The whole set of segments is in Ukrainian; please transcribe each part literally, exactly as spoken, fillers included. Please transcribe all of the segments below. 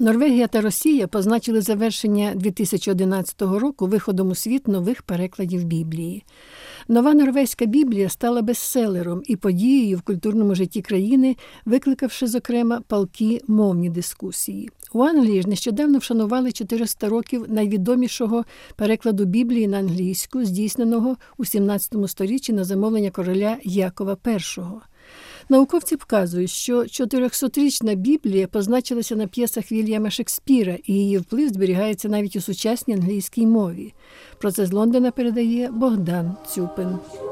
Норвегія та Росія позначили завершення дві тисячі одинадцятого року виходом у світ нових перекладів Біблії. Нова норвезька Біблія стала бестселером і подією в культурному житті країни, викликавши, зокрема, палкі мовні дискусії. У Англії ж нещодавно вшанували чотириста років найвідомішого перекладу Біблії на англійську, здійсненого у сімнадцятому сторіччі на замовлення короля Якова Першого. Науковці вказують, що чотирьохсотрічна Біблія позначилася на п'єсах Вільяма Шекспіра, і її вплив зберігається навіть у сучасній англійській мові. Про це з Лондона передає Богдан Цюпин.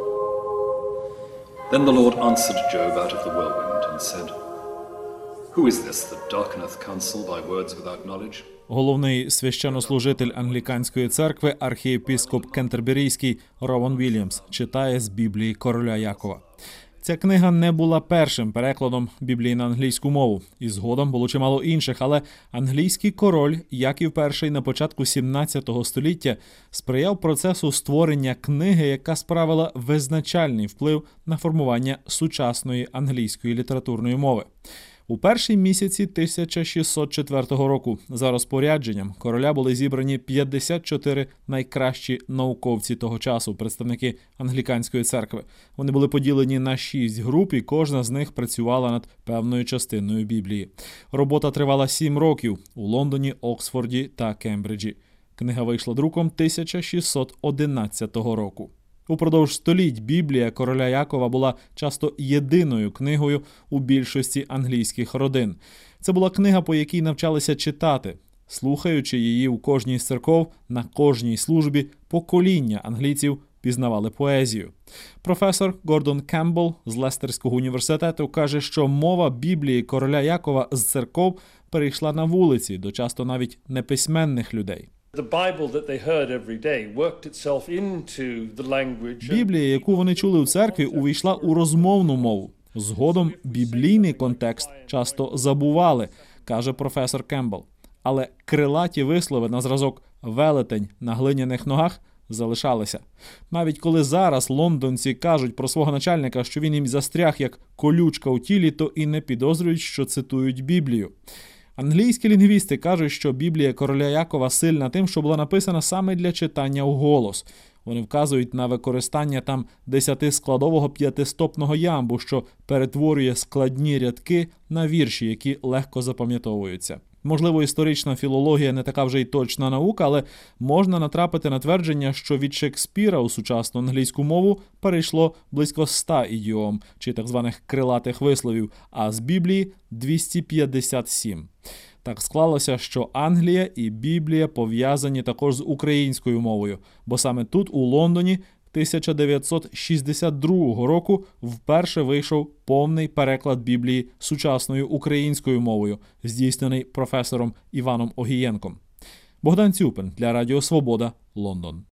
Then the Lord answered Job out of the whirlwind and said, Who is this that darkeneth counsel by words without knowledge? Головний священнослужитель англіканської церкви, архієпископ Кентерберійський Рован Вільямс, читає з Біблії короля Якова. Ця книга не була першим перекладом Біблії на англійську мову, і згодом було чимало інших, але англійський король Яків Перший на початку сімнадцятого століття сприяв процесу створення книги, яка справила визначальний вплив на формування сучасної англійської літературної мови. У першій місяці тисяча шістсот четвертого року за розпорядженням короля були зібрані п'ятдесят чотири найкращі науковці того часу, представники англіканської церкви. Вони були поділені на шість груп, і кожна з них працювала над певною частиною Біблії. Робота тривала сім років у Лондоні, Оксфорді та Кембриджі. Книга вийшла друком тисяча шістсот одинадцятого року. Упродовж століть Біблія короля Якова була часто єдиною книгою у більшості англійських родин. Це була книга, по якій навчалися читати. Слухаючи її у кожній з церков, на кожній службі, покоління англійців пізнавали поезію. Професор Гордон Кембл з Лестерського університету каже, що мова Біблії короля Якова з церков перейшла на вулиці до часто навіть неписьменних людей. Біблія, яку вони чули у церкві, увійшла у розмовну мову. Згодом біблійний контекст часто забували, каже професор Кембл. Але крилаті вислови на зразок «велетень на глиняних ногах» залишалися. Навіть коли зараз лондонці кажуть про свого начальника, що він їм застряг як колючка у тілі, то і не підозрюють, що цитують Біблію. Англійські лінгвісти кажуть, що Біблія короля Якова сильна тим, що була написана саме для читання вголос. Вони вказують на використання там десятискладового п'ятистопного ямбу, що перетворює складні рядки на вірші, які легко запам'ятовуються. Можливо, історична філологія не така вже й точна наука, але можна натрапити на твердження, що від Шекспіра у сучасну англійську мову перейшло близько ста ідіом, чи так званих крилатих висловів, а з Біблії – двісті п'ятдесят сім. Так склалося, що Англія і Біблія пов'язані також з українською мовою, бо саме тут, у Лондоні, тисяча дев'ятсот шістдесят другого року вперше вийшов повний переклад Біблії сучасною українською мовою, здійснений професором Іваном Огієнком. Богдан Цюпин для Радіо Свобода, Лондон.